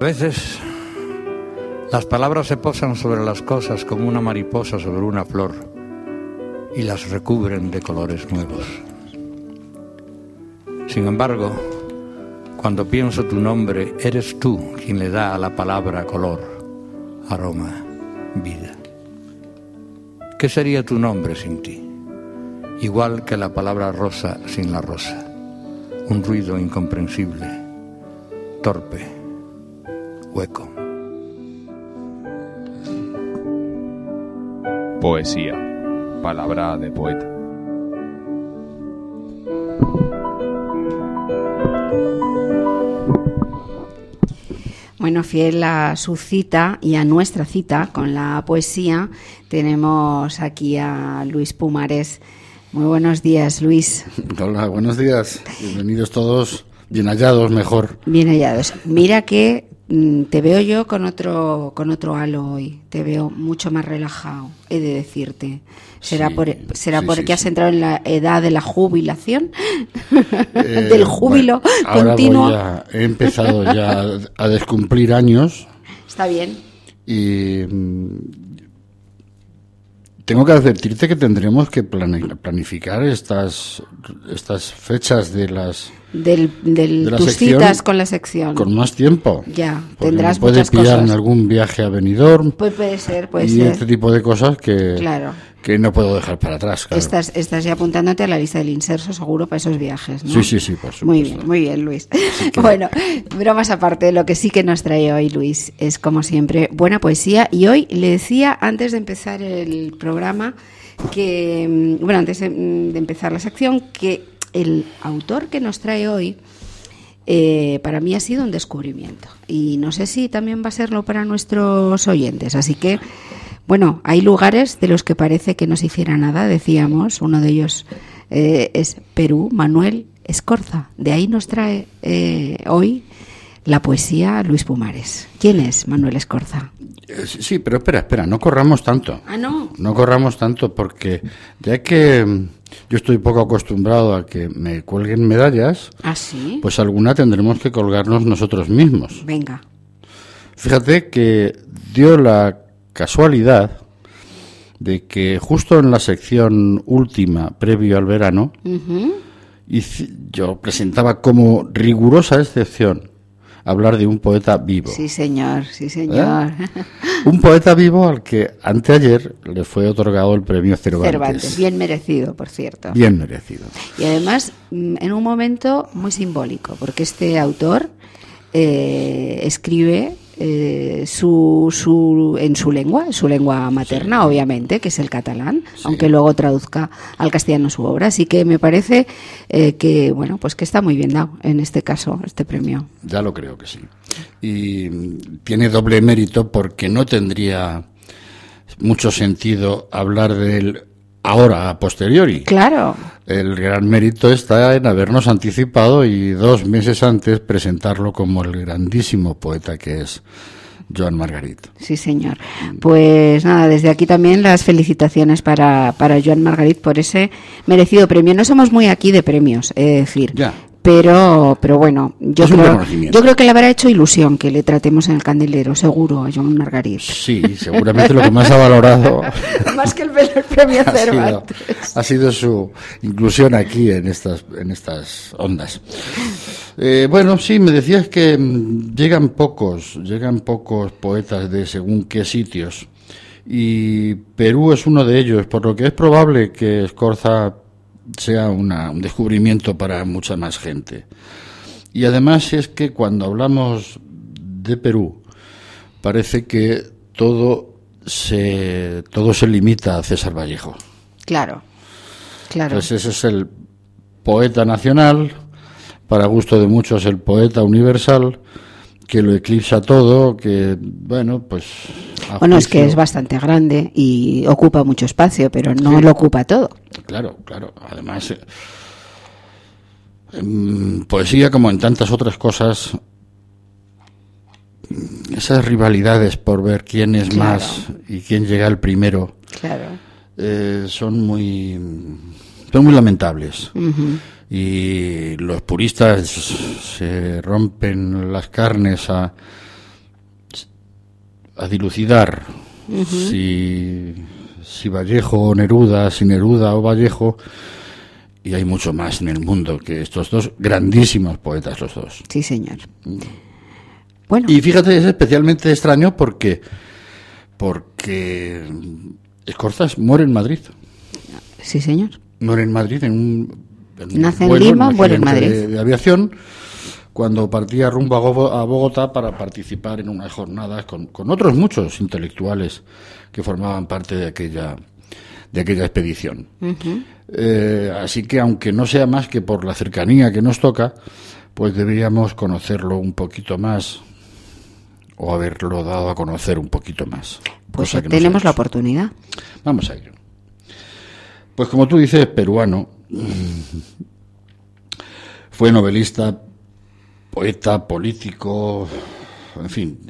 veces las palabras se posan sobre las cosas como una mariposa sobre una flor y las recubren de colores nuevos. Sin embargo, cuando pienso tu nombre, eres tú quien le da a la palabra color, aroma, vida. ¿Qué sería tu nombre sin ti? Igual que la palabra rosa sin la rosa, un ruido incomprensible, torpe, hueco. Poesía, palabra de poeta. Bueno, fiel a su cita y a nuestra cita con la poesía, tenemos aquí a Luis Pumares. Muy buenos días, Luis. Hola, buenos días. Bienvenidos todos, bien hallados, mejor. Bien hallados. Mira que te veo yo con otro halo hoy. Te veo mucho más relajado, he de decirte. ¿Será porque has entrado en la edad de la jubilación? Del júbilo continuo. He empezado ya a descumplir años. Está bien. Y tengo que advertirte que tendremos que planificar estas fechas de las tus citas con la sección con más tiempo. Ya, tendrás puede muchas pillar cosas. En algún viaje a Benidorm. Puede ser. Y este tipo de cosas que no puedo dejar para atrás. Claro. Estás ya apuntándote a la lista del inserso, seguro, para esos viajes, ¿no? Sí, por supuesto. Muy bien, Luis. Bueno, bromas aparte, lo que sí que nos trae hoy, Luis, es como siempre buena poesía. Y hoy le decía, antes de empezar el programa, que, bueno, antes de empezar la sección, que el autor que nos trae hoy para mí ha sido un descubrimiento. Y no sé si también va a serlo para nuestros oyentes. Así que, bueno, hay lugares de los que parece que no se hiciera nada, decíamos. Uno de ellos es Perú, Manuel Escorza. De ahí nos trae hoy la poesía Luis Pumares. ¿Quién es Manuel Escorza? Sí, pero espera, no corramos tanto. Ah, ¿no? No corramos tanto porque ya que yo estoy poco acostumbrado a que me cuelguen medallas, ¿Ah, sí? Pues alguna tendremos que colgarnos nosotros mismos. Venga. Fíjate que dio la casualidad de que justo en la sección última, previo al verano, yo presentaba como rigurosa excepción hablar de un poeta vivo. Sí, señor. Un poeta vivo al que anteayer le fue otorgado el premio Cervantes. Bien merecido, por cierto. Bien merecido. Y además, en un momento muy simbólico, porque este autor escribe en su lengua materna, obviamente, que es el catalán, sí, aunque luego traduzca al castellano su obra. Así que me parece que, bueno, pues que está muy bien dado en este caso, este premio. Ya lo creo que sí. Y tiene doble mérito porque no tendría mucho sentido hablar de él ahora, a posteriori. Claro. El gran mérito está en habernos anticipado y 2 meses antes presentarlo como el grandísimo poeta que es Joan Margarit. Sí, señor. Pues nada, desde aquí también las felicitaciones para Joan Margarit por ese merecido premio. No somos muy aquí de premios, es decir. Ya. Pero bueno, yo creo que le habrá hecho ilusión que le tratemos en el candelero, seguro, a Joan Margarit. Sí, seguramente lo que más ha valorado más que el premio Cervantes ha sido su inclusión aquí en estas ondas. Bueno, sí, me decías que llegan pocos poetas de según qué sitios, y Perú es uno de ellos, por lo que es probable que Escorza sea un descubrimiento para mucha más gente. Y además es que cuando hablamos de Perú parece que todo se limita a César Vallejo. Claro. Pues ese es el poeta nacional, para gusto de muchos el poeta universal, que lo eclipsa todo, que bueno, pues bueno, es que es bastante grande y ocupa mucho espacio, pero no sí, lo ocupa todo. Claro. Además, en poesía, como en tantas otras cosas, esas rivalidades por ver quién es más y quién llega el primero, son muy lamentables. Y los puristas se rompen las carnes a dilucidar si Vallejo o Neruda, si Neruda o Vallejo, y hay mucho más en el mundo que estos dos grandísimos poetas, los dos. Sí, señor. Bueno. Y fíjate, es especialmente extraño porque Escorzas muere en Madrid. Sí, señor. Muere en Madrid nace en Lima, muere en Madrid. De aviación, cuando partía rumbo a Bogotá para participar en unas jornadas con otros muchos intelectuales que formaban parte de aquella expedición. Así que, aunque no sea más que por la cercanía que nos toca, pues deberíamos conocerlo un poquito más, o haberlo dado a conocer un poquito más. Pues tenemos la oportunidad. Vamos a ello. Pues como tú dices, peruano, fue novelista, poeta, político, en fin,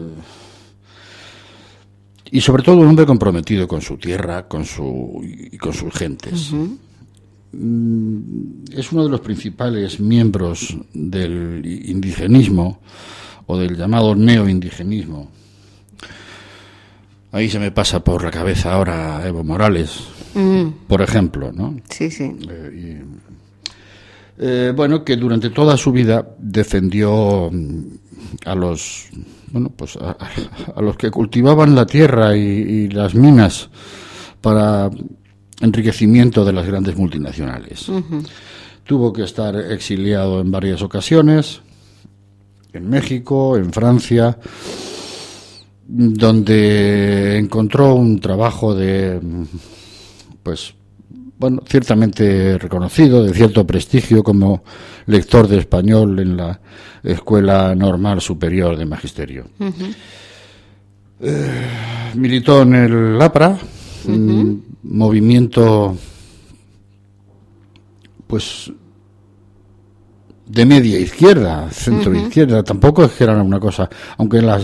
y sobre todo un hombre comprometido con su tierra, con sus gentes. Es uno de los principales miembros del indigenismo, o del llamado neoindigenismo. Ahí se me pasa por la cabeza ahora Evo Morales, por ejemplo, ¿no? Sí, sí. Bueno, que durante toda su vida defendió a los que cultivaban la tierra y las minas para enriquecimiento de las grandes multinacionales. Tuvo que estar exiliado en varias ocasiones, en México, en Francia, donde encontró un trabajo ciertamente reconocido, de cierto prestigio, como lector de español en la Escuela Normal Superior de Magisterio. Militó en el APRA, movimiento de media izquierda, centro izquierda. Tampoco es que era una cosa, aunque la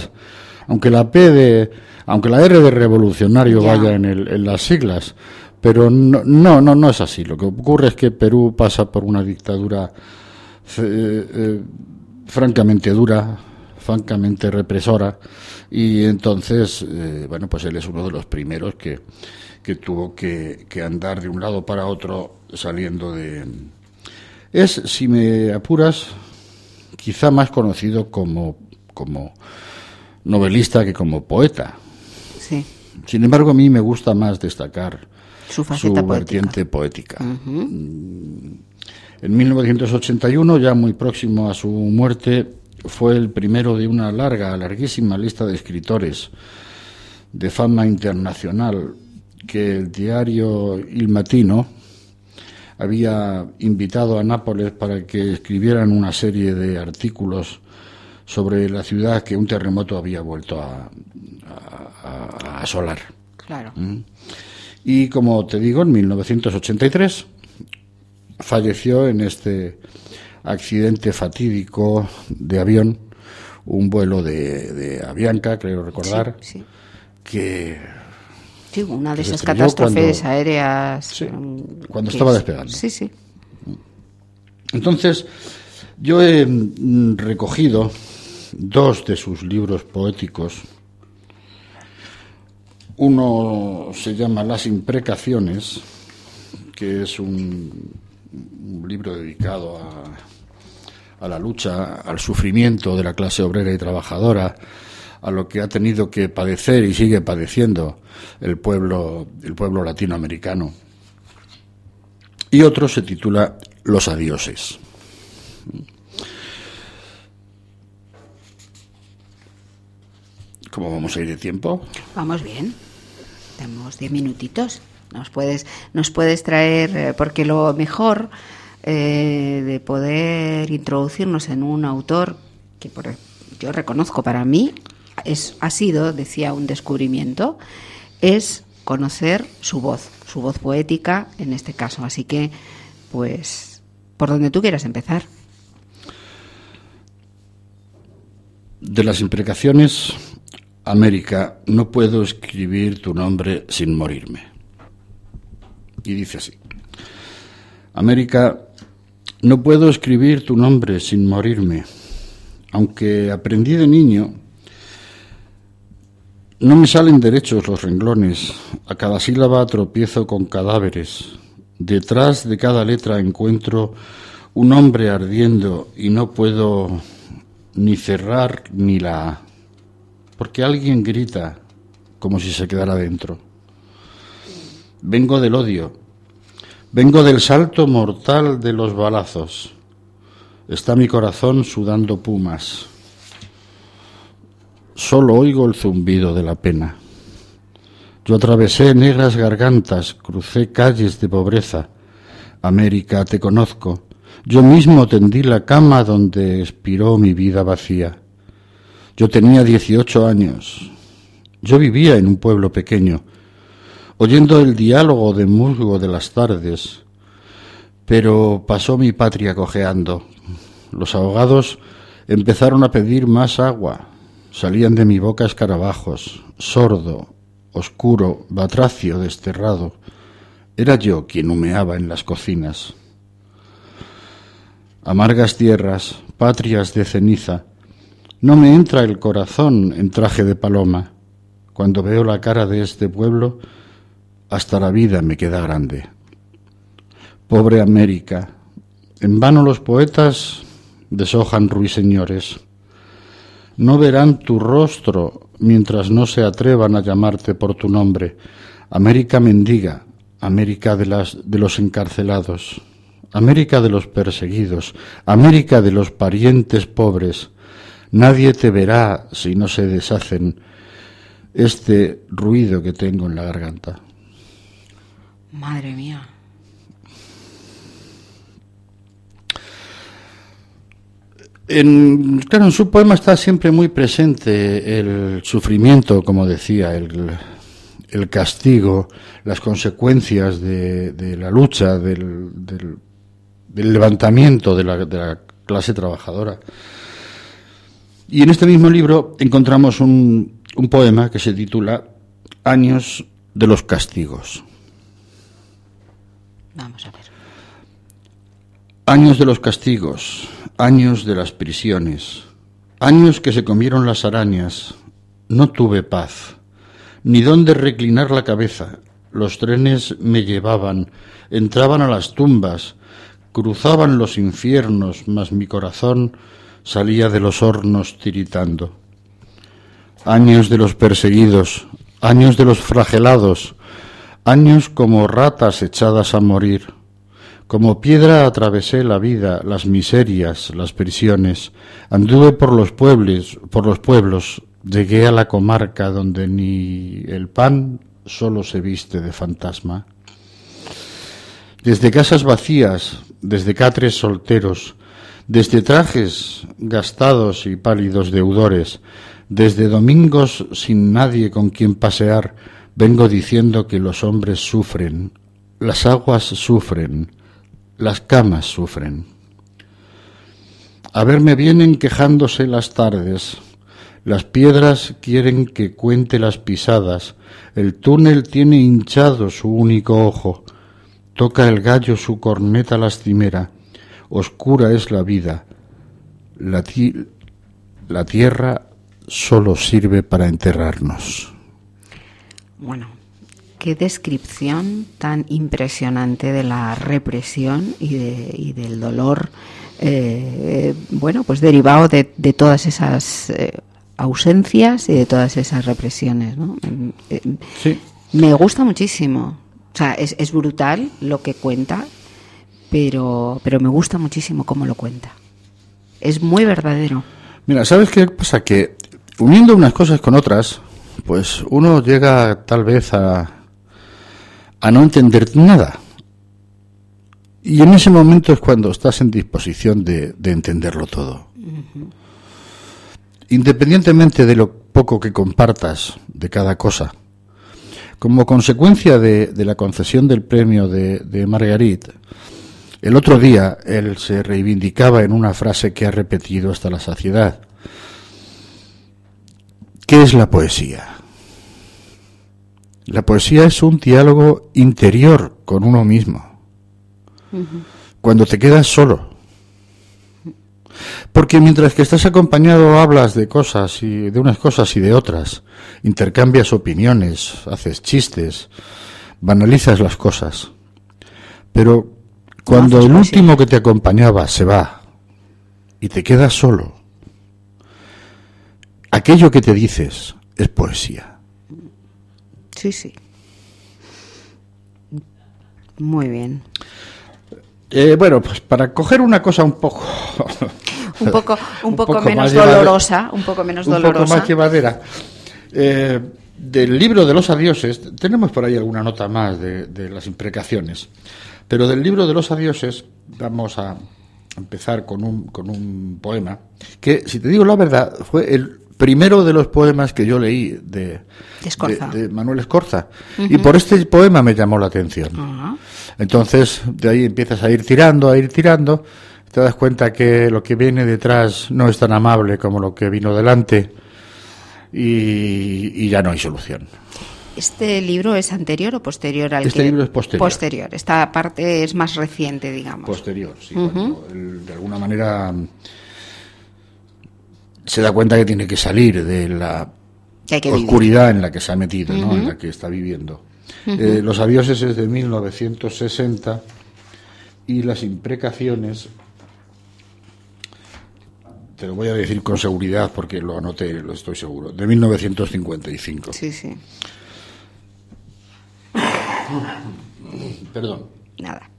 R de revolucionario vaya en las siglas, pero no es así. Lo que ocurre es que Perú pasa por una dictadura francamente dura, francamente represora, y entonces él es uno de los primeros que tuvo que andar de un lado para otro saliendo de... Es, si me apuras, quizá más conocido como novelista que como poeta. Sí. Sin embargo, a mí me gusta más destacar su vertiente poética. En 1981, ya muy próximo a su muerte, fue el primero de una larguísima lista de escritores de fama internacional que el diario Il Mattino había invitado a Nápoles para que escribieran una serie de artículos sobre la ciudad que un terremoto había vuelto a asolar. Claro. Y como te digo, en 1983 falleció en este accidente fatídico de avión, un vuelo de Avianca, creo recordar, sí. Sí, una de esas catástrofes aéreas. Sí, cuando estaba despegando. Sí, sí. Entonces, yo he recogido dos de sus libros poéticos. Uno se llama Las Imprecaciones, que es un libro dedicado a la lucha, al sufrimiento de la clase obrera y trabajadora, a lo que ha tenido que padecer y sigue padeciendo el pueblo latinoamericano. Y otro se titula Los adioses. ¿Cómo vamos a ir de tiempo? Vamos bien. Tenemos 10 minutitos. Nos puedes traer, porque lo mejor de poder introducirnos en un autor que yo reconozco para mí ha sido, decía, un descubrimiento, es conocer su voz poética en este caso. Así que, pues, por donde tú quieras empezar. De Las Imprecaciones, América, no puedo escribir tu nombre sin morirme. Y dice así: América, no puedo escribir tu nombre sin morirme, aunque aprendí de niño No me salen derechos los renglones, a cada sílaba tropiezo con cadáveres. Detrás de cada letra encuentro un hombre ardiendo y no puedo ni cerrar ni la A, porque alguien grita como si se quedara dentro. Vengo del odio, vengo del salto mortal de los balazos. Está mi corazón sudando pumas. Solo oigo el zumbido de la pena. Yo atravesé negras gargantas, crucé calles de pobreza. América, te conozco. Yo mismo tendí la cama donde expiró mi vida vacía. Yo tenía 18 años. Yo vivía en un pueblo pequeño, oyendo el diálogo de musgo de las tardes. Pero pasó mi patria cojeando. Los ahogados empezaron a pedir más agua. Salían de mi boca escarabajos, sordo, oscuro, batracio, desterrado. Era yo quien humeaba en las cocinas. Amargas tierras, patrias de ceniza, no me entra el corazón en traje de paloma. Cuando veo la cara de este pueblo, hasta la vida me queda grande. Pobre América, en vano los poetas deshojan ruiseñores. No verán tu rostro mientras no se atrevan a llamarte por tu nombre. América mendiga, América de los encarcelados, América de los perseguidos, América de los parientes pobres. Nadie te verá si no se deshacen este ruido que tengo en la garganta. Madre mía. En su poema está siempre muy presente el sufrimiento, como decía, el castigo, las consecuencias de la lucha, del levantamiento de la clase trabajadora. Y en este mismo libro encontramos un poema que se titula Años de los castigos. Vamos a ver. Años de los castigos, años de las prisiones, años que se comieron las arañas. No tuve paz, ni dónde reclinar la cabeza. Los trenes me llevaban, entraban a las tumbas, cruzaban los infiernos, mas mi corazón salía de los hornos tiritando. Años de los perseguidos, años de los flagelados, años como ratas echadas a morir. Como piedra atravesé la vida, las miserias, las prisiones. Anduve por los pueblos, llegué a la comarca donde ni el pan solo se viste de fantasma. Desde casas vacías, desde catres solteros, desde trajes gastados y pálidos deudores, desde domingos sin nadie con quien pasear, vengo diciendo que los hombres sufren, las aguas sufren, las camas sufren. A verme vienen quejándose las tardes, las piedras quieren que cuente las pisadas, el túnel tiene hinchado su único ojo, toca el gallo su corneta lastimera, oscura es la vida, la tierra solo sirve para enterrarnos. Bueno, qué descripción tan impresionante de la represión y del dolor, pues derivado de todas esas ausencias y de todas esas represiones, ¿no? Sí. Me gusta muchísimo. O sea, es brutal lo que cuenta, pero me gusta muchísimo cómo lo cuenta. Es muy verdadero. Mira, ¿sabes qué pasa? Que uniendo unas cosas con otras, pues uno llega tal vez a no entender nada. Y en ese momento es cuando estás en disposición de entenderlo todo. Uh-huh. Independientemente de lo poco que compartas de cada cosa. Como consecuencia de la concesión del premio de Marguerite, el otro día él se reivindicaba en una frase que ha repetido hasta la saciedad. ¿Qué es la poesía? La poesía es un diálogo interior con uno mismo. Uh-huh. Cuando te quedas solo. Porque mientras que estás acompañado hablas de cosas y de unas cosas y de otras, intercambias opiniones, haces chistes, banalizas las cosas. Pero cuando el último que te acompañaba se va y te quedas solo, aquello que te dices es poesía. Sí, sí. Muy bien. Bueno, pues para coger una cosa un poco menos dolorosa, un poco menos dolorosa. Un poco más llevadera. Del libro de los adioses, tenemos por ahí alguna nota más de las imprecaciones, pero del libro de los adioses vamos a empezar con un poema que, si te digo la verdad, fue el primero de los poemas que yo leí de Manuel Escorza. Uh-huh. Y por este poema me llamó la atención. Uh-huh. Entonces, de ahí empiezas a ir tirando, te das cuenta que lo que viene detrás no es tan amable como lo que vino delante y ya no hay solución. ¿Este libro es anterior o posterior al Este libro es posterior. Posterior. Esta parte es más reciente, digamos. Posterior, sí. Uh-huh. Cuando él, de alguna manera, se da cuenta que tiene que salir de la oscuridad en la que se ha metido, uh-huh, ¿no? En la que está viviendo. Uh-huh. Los adioses es de 1960 y las imprecaciones, te lo voy a decir con seguridad porque lo anoté, lo estoy seguro, de 1955. Sí, sí. Perdón. Nada.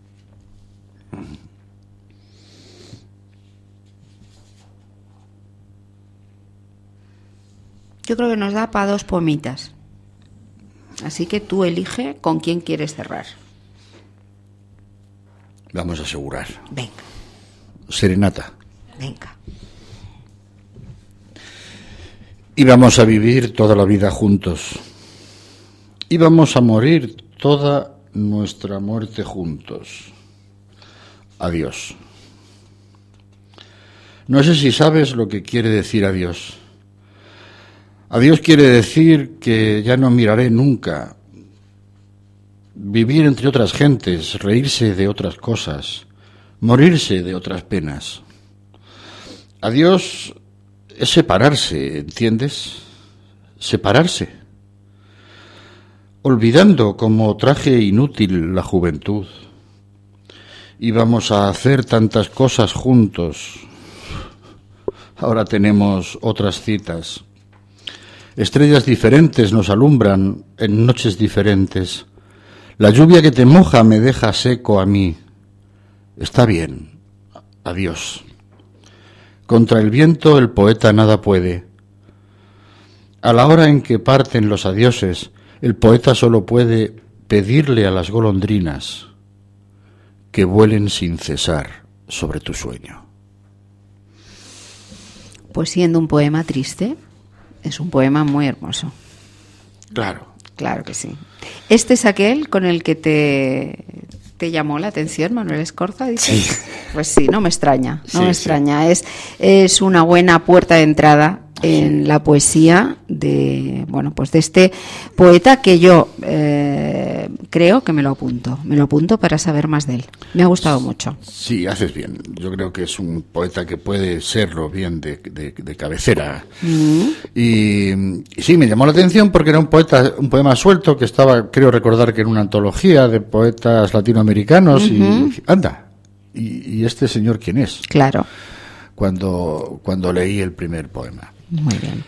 Yo creo que nos da para 2 poemitas. Así que tú elige con quién quieres cerrar. Vamos a asegurar. Venga. Serenata. Venga. Íbamos a vivir toda la vida juntos. Íbamos a morir toda nuestra muerte juntos. Adiós. No sé si sabes lo que quiere decir adiós. Adiós quiere decir que ya no miraré nunca. Vivir entre otras gentes, reírse de otras cosas, morirse de otras penas. Adiós es separarse, ¿entiendes? Separarse. Olvidando como traje inútil la juventud. Íbamos a hacer tantas cosas juntos. Ahora tenemos otras citas. Estrellas diferentes nos alumbran en noches diferentes. La lluvia que te moja me deja seco a mí. Está bien. Adiós. Contra el viento el poeta nada puede. A la hora en que parten los adioses, el poeta solo puede pedirle a las golondrinas que vuelen sin cesar sobre tu sueño. Pues siendo un poema triste, es un poema muy hermoso. Claro. Claro que sí. ¿Este es aquel con el que te llamó la atención, Manuel Escorza? ¿Dices? Sí. Pues sí, no me extraña, no me extraña. Es una buena puerta de entrada en la poesía de este poeta que yo creo que me lo apunto para saber más de él. Me ha gustado mucho. Sí, haces bien. Yo creo que es un poeta que puede serlo bien de cabecera. Uh-huh. Y sí, me llamó la atención porque era un poema suelto que estaba, creo recordar que en una antología de poetas latinoamericanos. Uh-huh. Y anda, ¿y este señor quién es? Claro. Cuando leí el primer poema. Muy bien.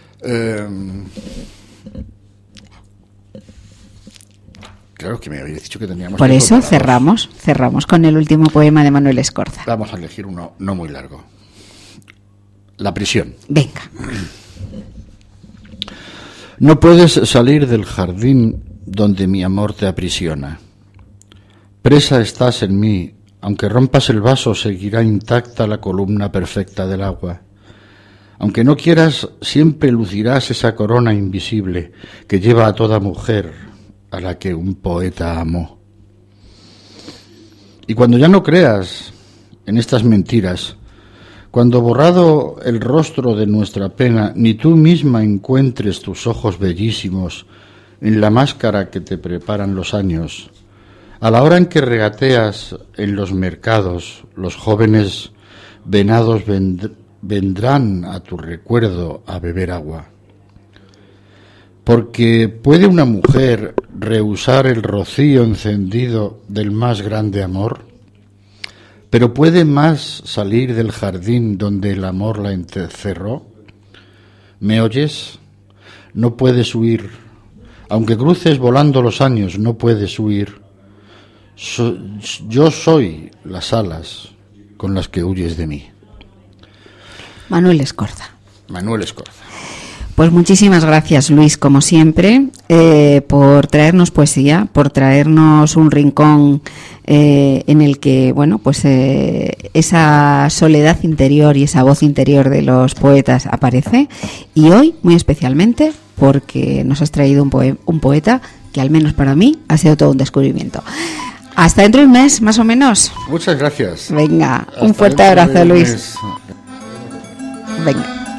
Claro que me habéis dicho que teníamos. Por eso cerramos con el último poema de Manuel Escorza. Vamos a elegir uno no muy largo. La prisión. Venga. No puedes salir del jardín donde mi amor te aprisiona. Presa estás en mí. Aunque rompas el vaso, seguirá intacta la columna perfecta del agua. Aunque no quieras, siempre lucirás esa corona invisible que lleva a toda mujer a la que un poeta amó. Y cuando ya no creas en estas mentiras, cuando borrado el rostro de nuestra pena, ni tú misma encuentres tus ojos bellísimos en la máscara que te preparan los años, a la hora en que regateas en los mercados, los jóvenes venados vendrán a tu recuerdo a beber agua. Porque ¿puede una mujer rehusar el rocío encendido del más grande amor? ¿Pero puede más salir del jardín donde el amor la encerró? ¿Me oyes? No puedes huir. Aunque cruces volando los años, no puedes huir. Yo soy las alas con las que huyes de mí. Manuel Escorza. Manuel Escorza. Pues muchísimas gracias, Luis, como siempre, por traernos poesía, por traernos un rincón en el que, bueno, pues esa soledad interior y esa voz interior de los poetas aparece. Y hoy, muy especialmente, porque nos has traído un poeta que, al menos para mí, ha sido todo un descubrimiento. Hasta dentro de un mes, más o menos. Muchas gracias. Venga, Hasta un fuerte abrazo, Luis. Mes. Venga.